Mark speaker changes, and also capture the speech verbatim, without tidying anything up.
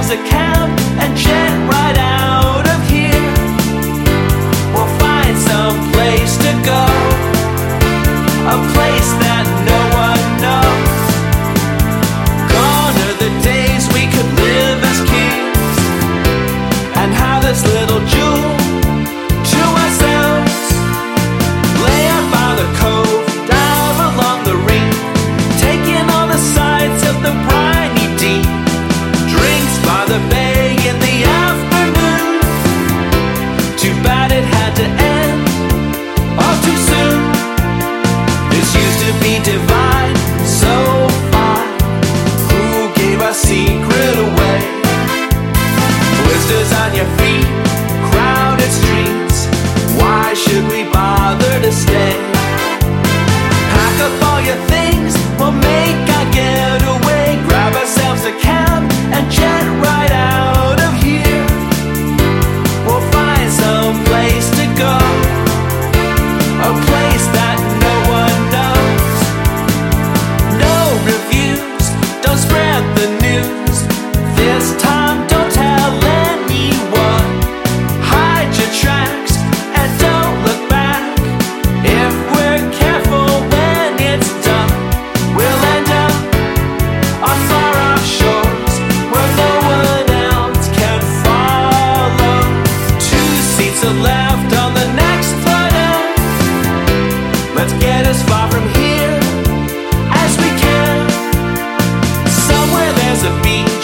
Speaker 1: a cab and jet right out of here. We'll find some place to go, a place that no one knows. Gone are the days we could live as kings and have this little jewel to ourselves. Lay out by the cove, dive along the reef, taking all the sights of the briny deep. Drinks by the bay in the afternoon. Too bad it had to end all too soon. This used to be divine, so fine. Who gave our secret away? Blisters on your feet, crowded streets. Why should we bother to stay? Pack up all your things, we'll make our getaway. Grab ourselves a cab and jet right out of here. We'll find some place to go, a place that no one knows. No reviews, don't spread the news. This time don't tell anyone. Hide your tracks and don't look back. If we're careful when it's done, we'll end up on far off shores where no one else can follow. Two seats are left on the next flight out. Let's get as far from here as we can. Somewhere there's a beach